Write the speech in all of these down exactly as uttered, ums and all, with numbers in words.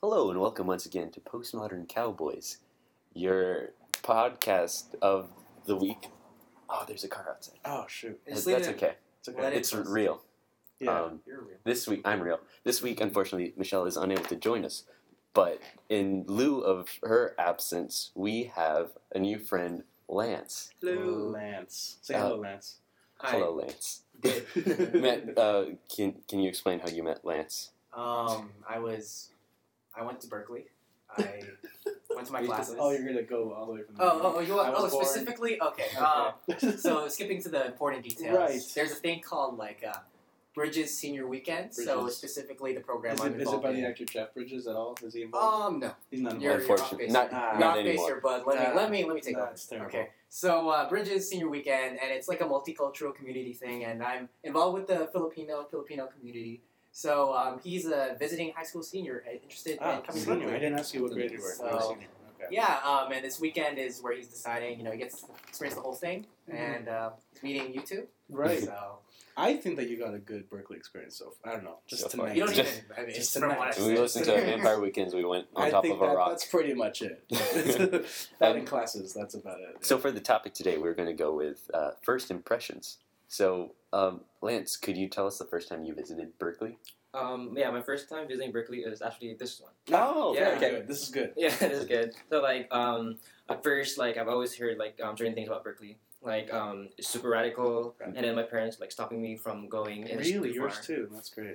Hello and welcome once again to Postmodern Cowboys, your podcast of the week. Oh, there's a car outside. Oh, shoot. That's okay. It's okay. It's real. Yeah, Um, you're real. This week, I'm real. This week, unfortunately, Michelle is unable to join us. But in lieu of her absence, we have a new friend, Lance. Hello. Lance. Say Uh, hello, Lance. Hello, Lance. Matt, uh, can, can you explain how you met Lance? Um, I was, I went to Berkeley. I went to my classes. Oh, you're going to go all the way from the Oh, beginning. oh, oh, you want, I oh, was born- specifically? Okay. Um, so skipping to the important details. Right. There's a thing called like uh, Bridges Senior Weekend. So Bridges. specifically the program Is I'm it, is it involved by the in. actor Jeff Bridges at all? Is he involved? Um, no. He's not You're, involved. you're Unfortunately, off base. not, Ah. not You're off base anymore. here, bud. Let me, Ah. let me, let me take over. That's terrible. Okay. So uh, Bridges Senior Weekend, and it's like a multicultural community thing, and I'm involved with the Filipino Filipino community. So um, he's a visiting high school senior uh, interested Ah, in coming to senior. Berkeley. I didn't ask you what grade you were. So- You were senior. Okay. Yeah, um, and this weekend is where he's deciding, you know, he gets to experience the whole thing, Mhm. and uh, he's meeting you two. Right. So, I think that you got a good Berkeley experience so far. I don't know. Just So far. tonight. you don't Just- even, I mean, just it's from tonight. what I've We said. listened to Vampire Weekends. We went on I top think of a that, rock. that's pretty much it. that in classes, that's about it. So for the topic today, we're going to go with uh, first impressions. So, um, Lance, could you tell us the first time you visited Berkeley? Um, yeah, my first time visiting Berkeley is actually this one. Oh, Yeah. Okay, good. This is good. Yeah, this is good. So like, um, at first, like I've always heard like um, certain things about Berkeley, like um, it's super radical, Right. and then my parents like stopping me from going. And it's Really, too yours far. too. That's great.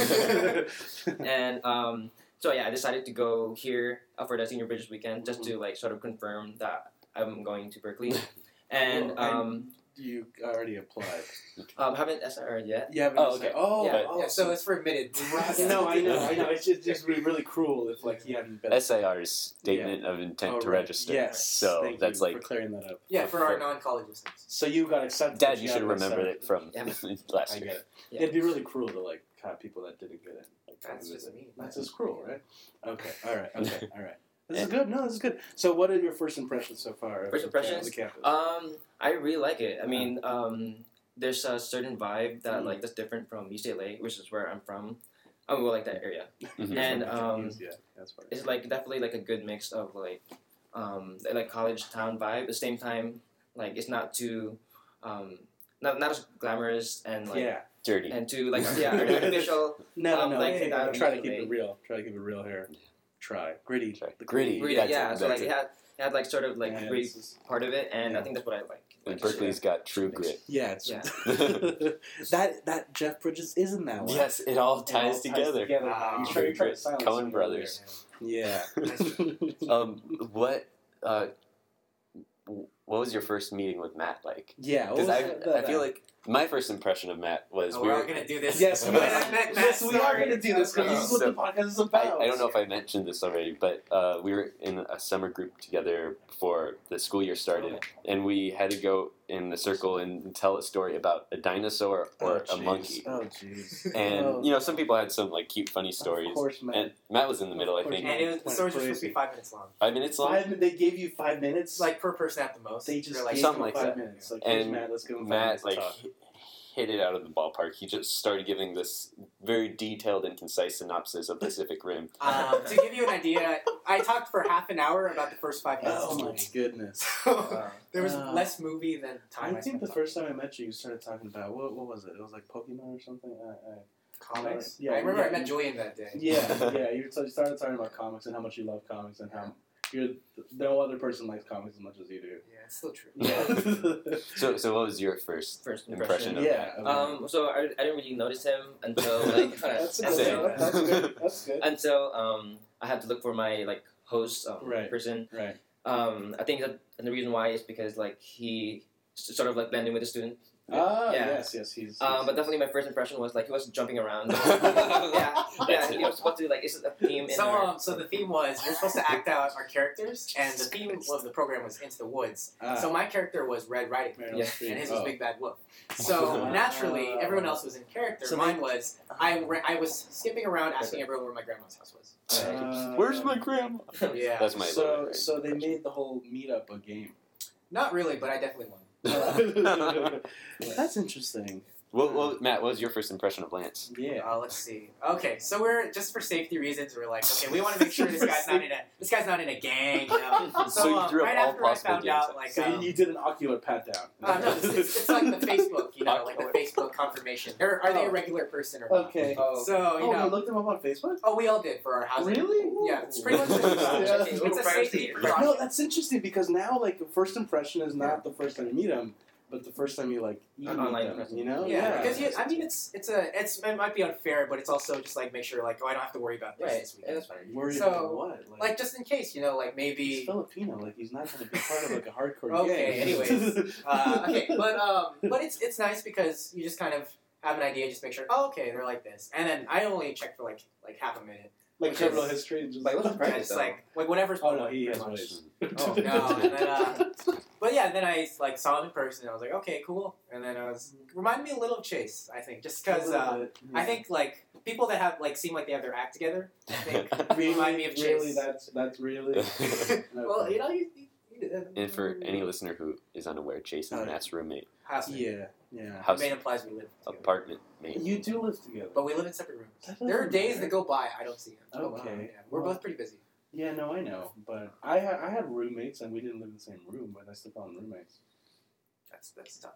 And um, so yeah, I decided to go here uh, for the Senior Bridges weekend just to like sort of confirm that I'm going to Berkeley, and Well, um, You already applied. um, haven't S R yet. Yeah. Oh, okay. Oh, Yeah. oh, Yeah, so it's for admitted. Right. No, I know, I know. It's just, just be really cruel if like he hadn't been. S A R's statement of intent Oh, to right. register. Yes. So Thank that's you like, for clearing that up. Yeah, for our non-college listeners. So you got accepted. Dad, but you should haven't remember accepted. it from Yeah. last I year. get it. Yeah. It'd be really cruel to like have people that didn't get it. Like, That's come just visit. me. That's just cruel, right? Okay. All right. Okay. All right. This is good. No, this is good. So, what are your first impressions so far? of First the- impressions? of the campus? Um, I really like it. I mean, um, there's a certain vibe that Mm. like that's different from U C L A, which is where I'm from. I mean, well, like that area. Mhm. And um, yeah, that's what it's like definitely like a good mix of like, um, like college town vibe. At the same time, like it's not too, um, not not as glamorous and like yeah. Dirty. and too like yeah artificial. No, um, no. like, Hey, uh, try to keep usually- it real. Try to keep it real here. Try gritty. Try. The Gritty. Really, That's yeah. it, So that's like it. it had it had like sort of like Yeah, gritty it's just- part of it, and Yeah. I think that's what I like. And Like, Berkeley's got true grit. Yeah, it's Yeah. that that Jeff Bridges isn't that one. Yes, it all It all ties together. Wow. He's trying, he's trying to Coen silence you Brothers. earlier. Yeah. Um, what, uh, what was your first meeting with Matt like? yeah. what Because was I, that- I feel like my first impression of Matt was Oh, we we're were. all gonna do this. Yes, we Matt, are. Matt, Yes, Matt, we are sorry. going to do this because this is what the podcast is I, about. I don't know if I mentioned this already, but uh, we were in a summer group together before the school year started, Okay. and we had to go in a circle and tell a story about a dinosaur or Oh, a jeez. monkey. Oh, jeez. And Oh. you know, some people had some like cute, funny Of stories. course, man. And Matt was in the middle, I Of course, think. man. And it was, the Went stories were supposed to crazy. be five minutes long. Five minutes long. Five, they gave you five minutes. It's like per person at the most. they just They're like gave something you like five that. minutes. Like, here's And Matt, let's give him five Matt minutes like to talk. hi- hit it out of the ballpark. He just started giving this very detailed and concise synopsis of Pacific Rim. Um, to give you an idea, I talked for half an hour about the first five minutes Oh of the my movie. goodness. So, there was Uh, less movie than time. I I think spent the on first time I met you, you started talking about what? What was it? It was like Pokemon or something. I, I, comics. Yeah, I remember yeah. I met Julian that day. yeah, yeah. You t- you started talking about comics and how much you love comics and how you're no other person likes comics as much as you do. Yeah, it's still true. Yeah. So, so what was your first First impression impression. of yeah. Matt? Um, so I, I didn't really notice him until like that's, a Same. good, that's good. That's good. until um I had to look for my like host um, Right. person. Right. Um, I think that and the reason why is because like he s- sort of like blended with the student. Ah, Yeah. yes, yes. He's. Um, he's- but definitely my first impression was like he was jumping around. yeah, That's yeah. it. He was supposed to like it's a theme in So, our, um, so the theme was we're supposed to act out our characters, and the theme of the program was Into the Woods. Ah, So my character was Red Riding Hood, Meryl yeah, Streep. and his was Oh. Big Bad Wolf. So Ah. naturally, everyone else was in character. So Mine they- was I ra- I was skipping around asking everyone where my grandma's house was. Uh, Where's my grandma? Yeah, That's my So, little so they impression. made the whole meetup a game. not really, but I definitely won. That's interesting. Well, well, Matt, what was your first impression of Lance? Yeah. Uh, let's see. Okay, so we're just for safety reasons. We're like, okay, we want to make sure this guy's not in a this guy's not in a gang. You know? So you um, threw up right all after I possible found gangs. out, like, So um, you, you did an ocular pat down. uh, no, it's, it's, it's like the Facebook, you know, like the Facebook confirmation. Are, are they a Oh. regular person or not? Okay. Oh, So you Oh, know, you looked them up on Facebook? oh, we all did for our housing. Really? Yeah, it's pretty much. Yeah. It's, it's a safety precaution. No, that's interesting because now, like, the first impression is not the first time you meet them, but the first time you like you An meet online them. person. You know? Yeah, because you, I mean, it's it's a it's it might be unfair, but it's also just like make sure like oh I don't have to worry about this Right. this Yeah, weekend. that's fine. Worried So, about what? Like just in case, you know, like he's maybe. Filipino. Like he's not going to be part of like a hardcore Okay, gang. anyways. Uh, okay, but um, but it's it's nice because you just kind of have an idea, just make sure. Oh, okay, they're like this, and then I only check for like like half a minute. like Which criminal is- history. Just, Like, what's the Yeah, practice it's though? like like whatever's oh no, public, he has pretty much. ways. Oh, No, and then, uh, but yeah, then I like saw him in person. And I was like, okay, cool. And then I was reminded me a little of Chase. I think just because uh, I think like people that have like seem like they have their act together. I think really, remind me of Chase. really, that's that's really. Well, you know, you, you, you And for any listener who is unaware, Jason, Oh, Matt's roommate, housemate. yeah, yeah. house, Main implies we live together. apartment mate. You do live together. But we live in separate rooms. That There are doesn't days matter. that go by I don't see him. Okay. Yeah, we're Well- both pretty busy. Yeah, no, I know, but I ha- I had roommates and we didn't live in the same room, but I still call them roommates. That's that's tough.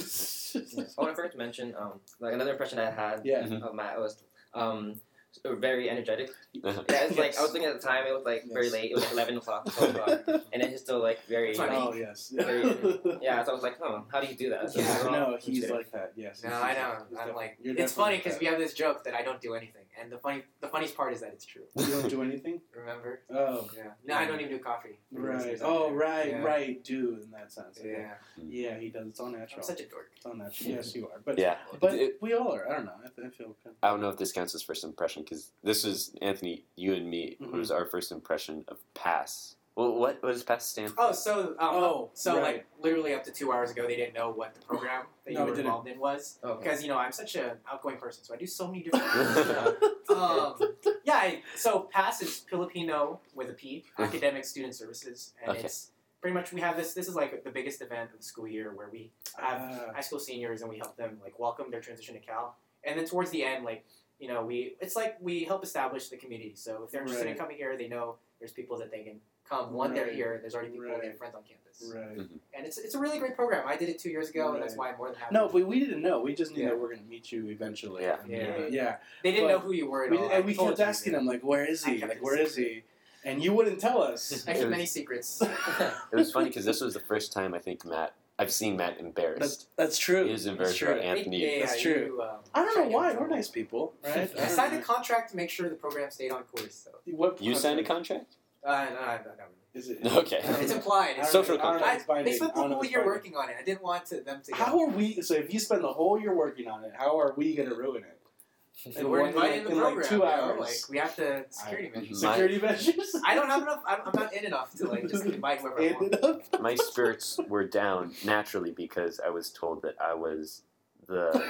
Yes. I want to first mention, um, like another impression I had Yeah. Mhm. of Matt was, um, very energetic. Uh-huh. Yeah, it's like Yes. I was thinking at the time it was like very Yes. late. It was like eleven o'clock, twelve o'clock, and then he's still like very. That's funny. Oh yes. Very, yeah, so I was like, oh, how do you do that? So Yeah, we're all no, he's considerate. like that. Yes. No, he's- I he's- know. he's I'm definitely- like, you're it's funny definitely because like we have this joke that I don't do anything, and the funny, the funniest part is that it's true. that. You don't do anything. Remember? Oh. Yeah. No, I don't even do coffee. for the Right. listeners out Oh, there. right, Yeah. right. Do in that sense. Okay. Yeah. Yeah, he does. It's all I'm natural. such a dork. It's all natural. Yes, you are. But Yeah. but It- we all are. I don't know. I, th- I feel kind I don't know if this counts as first impression because this was Anthony, you and me. Mhm. It was our first impression of Pass. Well, what what does Pass stand for? Oh, so um, Oh, so right. like literally up to two hours ago, they didn't know what the program that No, you we were didn't. involved in was Oh, okay. because you know I'm such an outgoing person, so I do so many different things. um, yeah, I, so PASS is Filipino with a P, Academic Student Services, and Okay. it's pretty much we have this. This is like the biggest event of the school year where we have Ah. high school seniors and we help them like welcome their transition to Cal, and then towards the end, like you know, we it's like we help establish the community. So if they're interested in Right. coming here, they know there's people that they can come. One, they're Right. here. There's already people Right. they have friends on campus, right. and it's it's a really great program. I did it two years ago, and that's Right. why I'm more than happy. No, but we didn't know. We just knew Yeah. that we're going to meet you eventually. Yeah. And, Yeah. uh, yeah. they didn't but know who you were at We, all. did- and I we told kept you, asking yeah. him, like, where is I he? kept Like, it where is he? And you wouldn't tell us. I It keep was- many secrets. It was funny because this was the first time I think Matt. I've seen Matt embarrassed. That's, that's true. He was That's embarrassed true. about Anthony. Yeah, That's you, true. um, I don't tried know to why. get in We're trouble. nice people, right? I signed a contract to make sure the program stayed on course. So What You signed a contract? contract? uh, no, no, no, no. Is it? Okay. It's implied. It's Social I don't know if I, it's binding. they spent I the don't know whole if it's year binding. working on it. I didn't want to, them to. How are we? So if you spend the whole year working on it, how are we going to ruin it? So we're one- invited in the in like program. two you know, hours. Like we have to security I- measures. My- Security measures. I don't have enough. I'm, I'm not in enough to like just invite whoever I want. Ended up. My spirits were down naturally because I was told that I was the,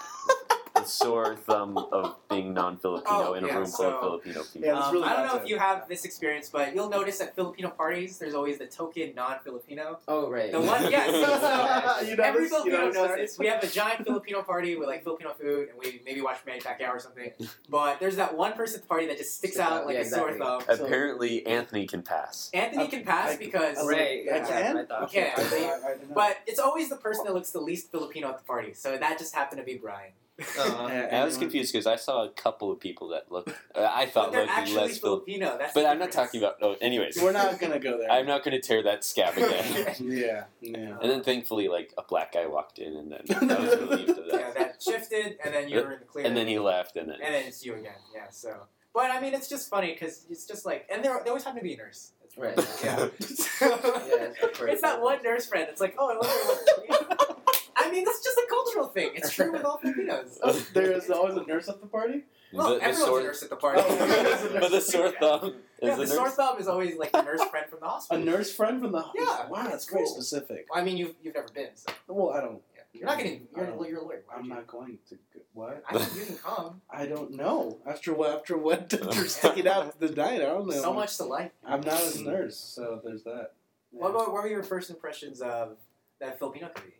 the sore thumb of being non-Filipino Oh, in a yeah, room full of so- Filipino people. Yeah, that's Um, really I don't bad know if time. you have this experience, but you'll notice at Filipino parties, there's always the token non-Filipino. Oh right. The one, yeah. So, so You know every this? You Filipino know this knows story? this. We have a giant Filipino party with like Filipino food, and we maybe watch Manny Pacquiao or something. But there's that one person at the party that just sticks Stick out out, like yeah, a sore exactly. thumb. Apparently, Anthony can pass. Anthony I- can pass I- because, I- Right. I Yeah, can? I thought. You can. I, I, I didn't know. but it's always the person that looks the least Filipino at the party. So that just happened to be Brian. Uh, Yeah, I was anyone- confused because I saw a couple of people that looked. Uh, I But thought they're looked actually less Filipino. Filipino. That's But the I'm not difference. talking about. Oh, anyways, We're not gonna go there. I'm not going to tear that scab again. Yeah, yeah. And then thankfully, like a black guy walked in, and then I was relieved of Yeah, that. that shifted, and then you were in the clear. And then he left, and then And then it's you again. Yeah. So, but I mean, it's just funny because it's just like, and there they always happen to be a nurse. That's Right. Yeah. Yeah, of course. It's that one nurse friend. It's like, oh, I wonder what. I mean, that's just a cultural thing. It's true with all Filipinos. There is always a nurse at the party. Well, the, the everyone's sore, a nurse at the party. Oh, but the sore thumb is Yeah, the the sore nurse. thumb is always like the nurse friend from the A hospital. nurse friend from the Yeah, Wow, that's it's very cool. specific. I mean, you've you've never been, so Well, I don't. yeah. you're not getting. You're, I don't- you're a lawyer. Why would I'm you? not going to. go- What? I think you can come. I don't know. After what? After what? After sticking out the night, I don't know. So much to like. I'm not a nurse, so there's that. What, about, what were your first impressions of that Filipino community?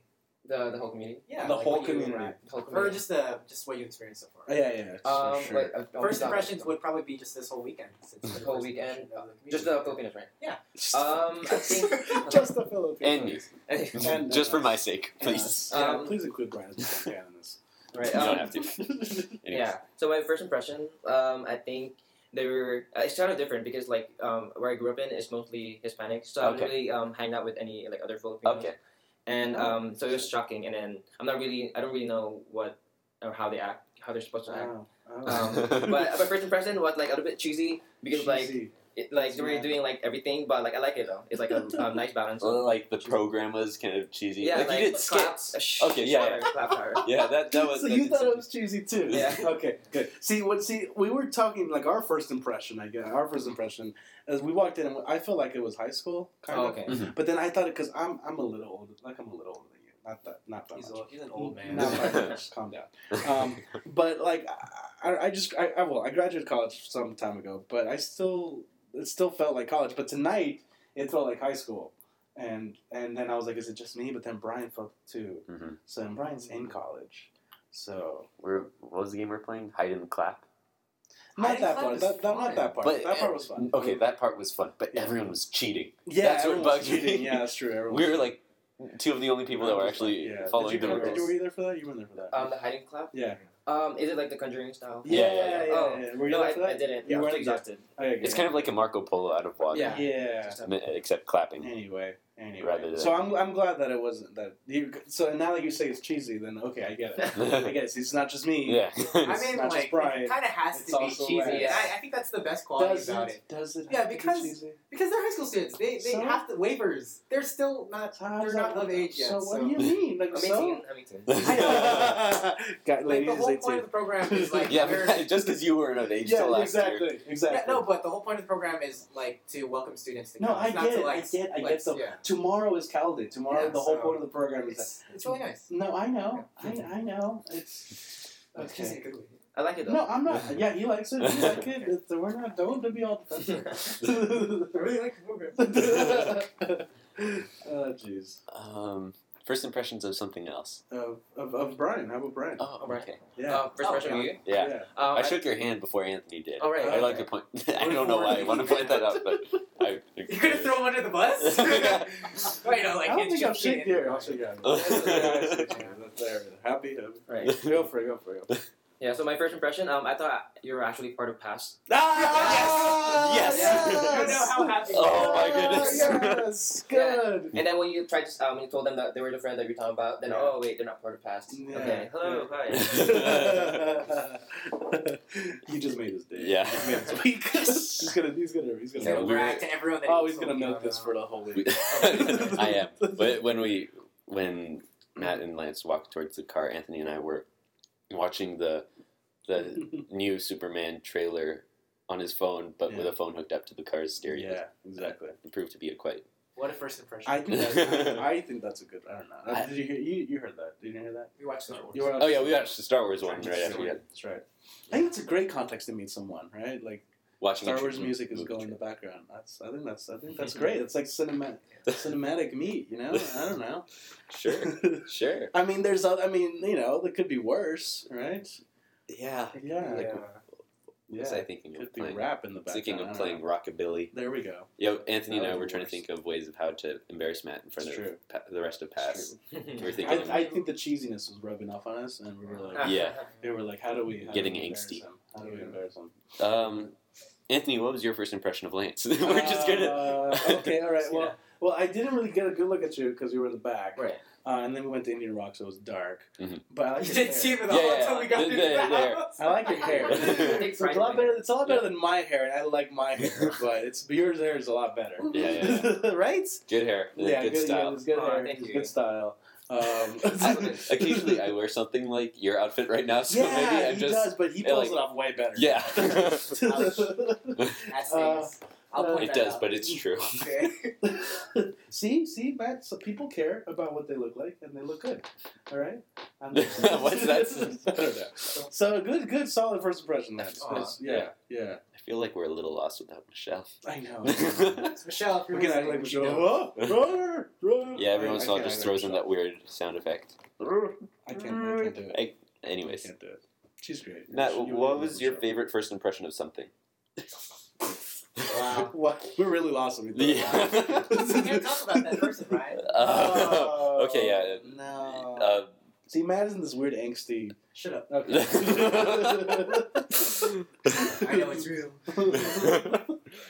The the whole community. Yeah, The like whole what you- community. right. The whole Or community. just the just what you experienced so far. Yeah, yeah. yeah Um, sure. like, I'll- I'll First be impressions talking- would probably be just this whole weekend. Since The the whole first weekend? impression of the just the Filipinos, right? Yeah. Um, I think. Just the Philippines. And you. And, Just uh, for my sake, please. Yeah, Um, please include Brian as best you can in this. Right. You don't Um, have to. Anyways. yeah. So my first impression, um, I think they were. Uh, it's kind of different because like um, where I grew up in is mostly Hispanic, so I Okay. don't really um, hang out with any like other Filipinos. Okay. And Oh, um, so it was shocking, and then I'm not really. I don't really know what or how they act, how they're supposed to act. Oh, oh. Um, but my first impression was like a little bit cheesy because like Cheesy. it, like they were Yeah. doing like everything, but like I like it though. It's like a, a nice balance. Well, like the program was kind of cheesy. Yeah, like, like, you did clap- skits. uh, sh- Okay, yeah, shorter, yeah. clap harder. Yeah, that that was. So that you did thought seem- it was cheesy too? Yeah. Okay, good. See what? See, we were talking like our first impression. I guess our first impression as we walked in, and I felt like it was high school kind Oh, of. okay. Mhm. But then I thought it because I'm I'm a little older. Like I'm a little older than you. Not that. Not that He's, much. a, he's an old man. Not that much. Calm down. Um, but like I, I just I, I well I graduated college some time ago, but I still it still felt like college. But tonight it felt like high school, and and then I was like, is it just me? But then Brian felt it too. Mhm. So and Brian's in college, so We're, what was the game we're playing? Hide and clap. not Hiding that Clap part. is That, that, not fun. that part. But, that part uh, was fun. Okay, that part was fun, but Yeah. everyone was cheating. Yeah, that's what everyone was bugged me. cheating. Yeah, that's true. Everyone We was were cheating. like two of the only people that were actually Yeah. following did you, the go- did you rules. were you there for that? You weren't there for that. Um, the hiding clap. yeah. Um, is it like the Conjuring style? Yeah, Yeah, yeah, yeah, yeah. yeah. Oh, yeah. Were you no, there I, for that? I didn't. You I was weren't too exhausted. Okay, It's good. kind of like a Marco Polo out of water, Yeah. Yeah. Just I mean, except clapping. Anyway, anyway. Rather than- so I'm I'm glad that it wasn't that. You, so now that you say it's cheesy, then okay, I get it. I get it. It's not just me. Yeah. I It's mean, not just like, Brian. it kind of has It's to be also cheesy, Lance. and I, I think that's the best quality Does about it? it. Does it? Yeah, have to be because- cheesy? Because they're high school students. They they So? have to waivers. They're still not. So how They're does not that of work? age yet. So So, what do you mean? Like I'm so? eighteen. I'm eighteen. Got Like, ladies the whole point eighteen. of the program is like Yeah, we're- but just because you weren't of age Yeah, till last exactly, year. exactly. Yeah, no, but the whole point of the program is like to welcome students to No, come. I It's not get to, it, like, I get- I like, get the- yeah. Tomorrow is Cal Day. Tomorrow, Yeah, the whole so- point of the program is that. It's, it's really nice. No, I know. I I know. It's It's just in okay. a good way. I like it though. No, I'm not. Yeah, he likes it. We like it. It's, we're not. Don't be all defensive. I really like the program. Oh, jeez. Um, first impressions of something else. Of, of of Brian. How about Brian? Oh, Right. okay. Yeah. Uh, first Oh, impression of yeah. you. Yeah. Um, I shook your hand before Anthony did. Oh, right. I like Okay. to point. I don't know why I want to point that out, but I. You could have thrown him under the bus. Wait, no, like I don't it's think I've just shaken kidding. here. I'll shake your hand. There. Happy. happy. Right. Go for it. Go for it. Yeah. So my first impression, um, I thought you were actually part of Past. Ah, Yes! Yes! You don't know how happy. Oh, my goodness. Yes. Good. And then when you tried to, um, when you told them that they were the friend that you're talking about, then Yeah. oh wait, they're not part of Past. Yeah. Okay. Hello. Hi. You just made his day. Yeah. You made his week. he's gonna. He's gonna. He's gonna. He's Yeah, gonna we were- brag to everyone that Oh, he he's gonna told you milk this about. for the whole week. We- I am. But when we, when Matt and Lance walked towards the car, Anthony and I were watching the the new Superman trailer on his phone, but with Yeah. a phone hooked up to the car's stereo. Yeah, exactly. It proved to be a quite. What a first impression. I think that's, I think that's a good. I don't know. I- Did you hear? You, you heard that? Did you hear that? we watched Star Wars. You were- Oh yeah, we watched the Star Wars one right That's after right. that. That's right. I think it's a great context to meet someone, right? Like Watching Star a Wars tr- music is movie going in the trailer. background. That's. I think that's. I think that's great. It's like cinematic, cinematic meet. You know. I don't know. Sure, sure. I mean, there's. oth- I mean, you know, that could be worse, right? Yeah. Yeah. Like, Yeah. What was Yeah. I thinking of Could be playing? rap in the background. Thinking I of don't playing know. rockabilly. There we go. Yo, Anthony and That I would were be trying to worse. think of ways of how to embarrass Matt in front It's of true. pa- the rest of Pass. We were I, thinking of I think the cheesiness was rubbing off on us, and we were like, Yeah. we were like, how do we how Getting do we embarrass angsty. him? How do we embarrass him? Um, Anthony, what was your first impression of Lance? we're just gonna. Uh, okay, all right. Well, well, I didn't really get a good look at you because you were in the back, Right. uh, and then we went to Indian Rock, so it was dark. Mhm. But I like You your didn't see hair. him at all Yeah, yeah, until we got yeah. into There, the there. house. I like your hair. Take It's pride a lot in better. it. It's a lot better than my hair, and I like my hair, but it's but yours hair is a lot better. Yeah, yeah, yeah. Right? Good hair. Yeah, good, good, style. Yeah, it's good Oh, hair. thank It's you. good style. Um, I- occasionally, I wear something like your outfit right now, so yeah, maybe I'm he just. does, but he yeah, pulls like- it off way better. Yeah. That Uh, stays. I'll point It that does, out. but it's true. Okay. see, see, Matt. So people care about what they look like, and they look good. All right. I'm just- What's that? I don't know. So good, good, solid first impression, Matt. Aw. Because- Yeah, yeah. I feel like we're a little lost without Michelle. I know. It's Michelle, if you're We can act listening, like we should Michelle. know. Oh, roar, roar. Yeah, every I- once I in a while can't just act throws like in that weird sound effect. Michelle. I can't. I can't do it. I, I anyways, can't do it. She's great. Matt, You- you what know was your Michelle. favorite first impression of something? Wow. What? We're really lost on me. Yeah. We can't talk about that person, right? Uh, okay, yeah. No. Uh, See, Matt is in this weird angsty. Shut up. Okay. I know it's real. That's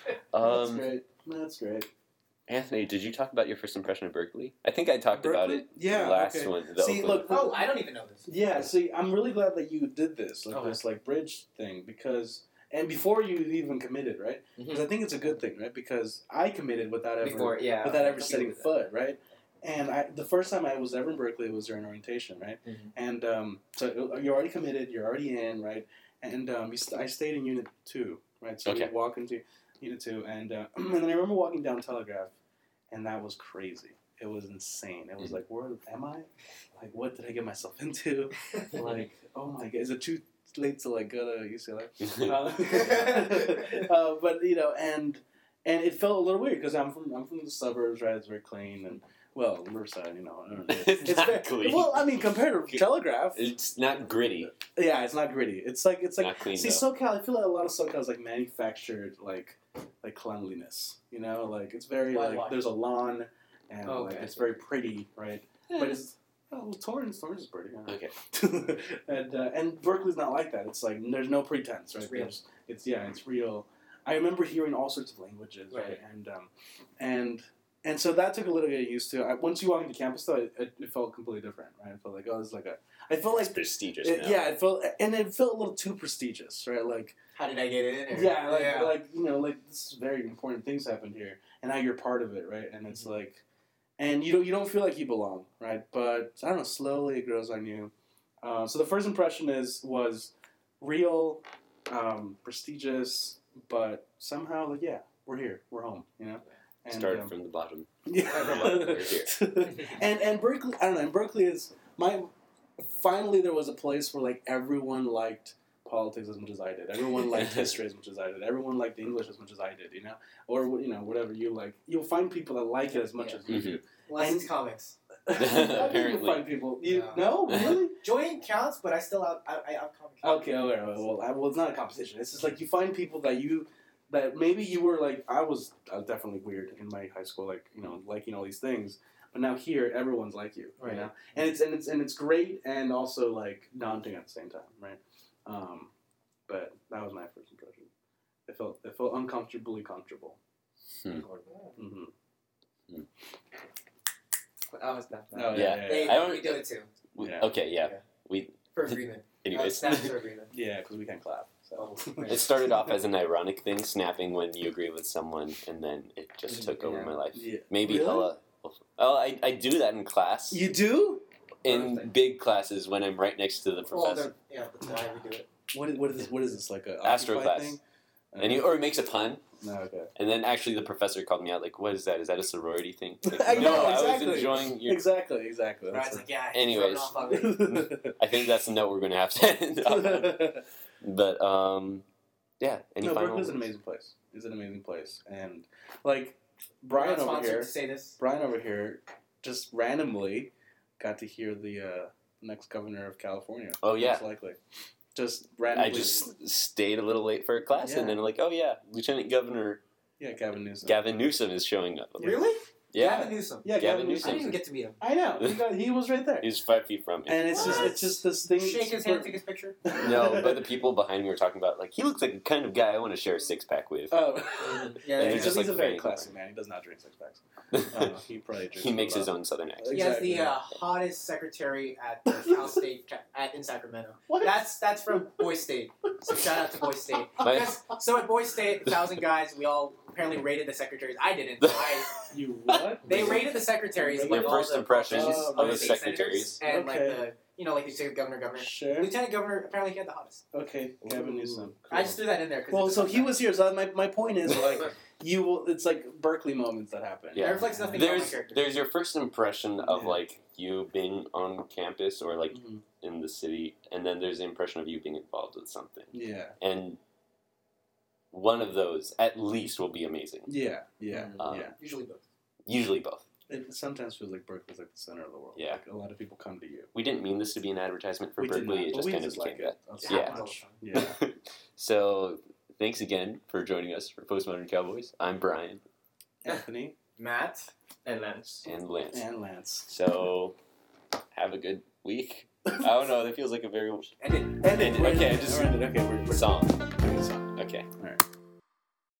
um, great. That's great. Anthony, did you talk about your first impression of Berkeley? I think I talked about Berkeley? it Yeah, last okay. one. The See, Oakland look, one. Oh, I don't even know this. Yeah, see, I'm really glad that you did this, like Okay. this, like bridge thing, because and before you even committed, right? Because I think it's a good thing, right? Because I committed without ever Before, yeah. without ever I'll setting give you foot, right? And I, the first time I was ever in Berkeley was during orientation, right? Mhm. And um, so you're already committed, you're already in, right? And um, you st- I stayed in Unit Two, right? So Okay. you walk into Unit Two, and uh, and then I remember walking down Telegraph, and that was crazy. It was insane. It was Mhm. like, where am I? Like, what did I get myself into? that. Like, oh my god, is it too late to like go to U C L A? Uh, Mm-hmm. uh, but you know, and and it felt a little weird because I'm from I'm from the suburbs, right? It's very clean and well, Riverside, you know. I don't know. It's not very, clean. Well, I mean, compared to Telegraph, It's not gritty. yeah, it's not gritty. It's like it's like Not clean see though. SoCal. I feel like a lot of SoCal is like manufactured like like cleanliness. You know, like it's very Why, like why? there's a lawn and Oh, like okay. it's very pretty, right? But it's oh, Torrance, Torrance is pretty. Yeah. Okay. and uh, and Berkeley's not like that. It's like there's no pretense, right? It's real. There's, it's yeah, it's real. I remember hearing all sorts of languages, right? Right. And um, and and so that took a little getting used to. I, once you walk into campus, though, it, it, it felt completely different, right? I felt like oh, this is like a. I felt It's like prestigious it, now. yeah, it felt and it felt a little too prestigious, right? Like How did I get in? Or- yeah, like like you know, like this is very important things happened here, and now you're part of it, right? And it's like, and you don't you don't feel like you belong, right? But I don't know. Slowly it grows on you. Uh, so the first impression is was real, um, prestigious, but somehow like yeah, we're here, we're home, you know. And, Started um, from the bottom. yeah. We're here. and and Berkeley, I don't know. And Berkeley is my. Finally, there was a place where like everyone liked politics as much as I did. Everyone liked history as much as I did. Everyone liked English as much as I did. You know, or you know whatever you like. You'll find people that like it as much Yeah. as you do. Unless And- it's comics. I think Apparently. you'll find people. You No. no really. Joining counts, but I still out. I, I out comic. Okay, all right, all right, well, I, well, it's not a competition. It's just like you find people that you, that maybe you were like, I was, I was definitely weird in my high school, like you know, liking all these things. But now here, everyone's like you, Right. you know, and it's and it's and it's great and also like daunting at the same time, right? Um, but that was my first impression. It felt it felt uncomfortably comfortable. Hmm. Mm-hmm. That was that. Oh, Yeah. They, I don't- we do it too. We- Yeah. Okay, yeah. Yeah. We. For agreement. Anyways, Uh, snap for agreement. Yeah, because we can clap. So. Oh, it started off as an ironic thing, snapping when you agree with someone, and then it just Mhm. took over Yeah. my life. Yeah. Maybe Really? hella. Oh, I, I do that in class. You do? in Perfect. big classes when I'm right next to the Well, professor. they're- yeah, that's why we do it. What is, what is this? What is this like a Astro occupied class. thing? And he, or he makes a pun, No, okay. and then actually the professor called me out, like, what is that? Is that a sorority thing? Like, I no, know, I was exactly. enjoying your... Exactly, exactly. Brad's like, yeah. Anyways. Off on me. I think that's the note we're going to have to end up. But, um, yeah, any no, final Berkeley's an words? amazing place. It's an amazing place, and like We're Brian not over sponsored here, to say this. Brian over here, just randomly got to hear the uh, next governor of California. Oh, yeah. most likely. Just randomly. I just stayed a little late for a class, Yeah. and then like, oh yeah, Lieutenant Governor yeah, Gavin Newsom. Gavin Newsom is showing up. Yeah. Really? Yeah, Gavin Newsom. Yeah, Gavin Gavin I Newsom. didn't even get to meet him. I know. He, got, he was right there. he's five feet from me. And it's just What? it's just this thing. Shake his hand, take his picture. No, but the people behind me were talking about like he looks like the kind of guy I want to share a six pack with. Oh, Yeah, And he's, he's just, he's like, a very very classy man. He does not drink six packs. Uh, he probably drinks he makes a his lot. own Southern accent. He has Exactly. the uh, hottest secretary at the Cal State ca- at, in Sacramento. What? That's that's from Boy State. So shout out to Boy State. My- Because- so at Boy State, a thousand guys, we all apparently rated the secretaries. I didn't. So I You what? What? They rated the secretaries. Your like all first the impressions politicians, of all the state secretaries. senators, and like Okay. the you know like you say governor, governor, Sure. lieutenant governor. Apparently, he had the hottest. Okay, Gavin Newsom. I just threw that in there. 'cause Well, it's so a he fun was here. So my, my point is like you will. It's like Berkeley moments that happen. Yeah. That reflects nothing about my There's character. there's your first impression of Yeah. like you being on campus or like Mhm. in the city, and then there's the impression of you being involved with something. Yeah. And one of those at least will be amazing. Yeah. Yeah. Um, yeah. Usually both. Usually both. It sometimes feels like Berkeley's like the center of the world. Yeah. Like a lot of people come to you. We didn't mean this to be an advertisement for We did Berkeley. not, It but just we kind of just became like it. It So Yeah. happens all much. the time. Yeah. that. So thanks again for joining us for Postmodern Cowboys. I'm Brian Anthony Matt. And Lance. and Lance. and Lance. So have a good week. I don't know. That feels like a very And it And Okay, I just- okay. We're, we're song. song. Okay. All right.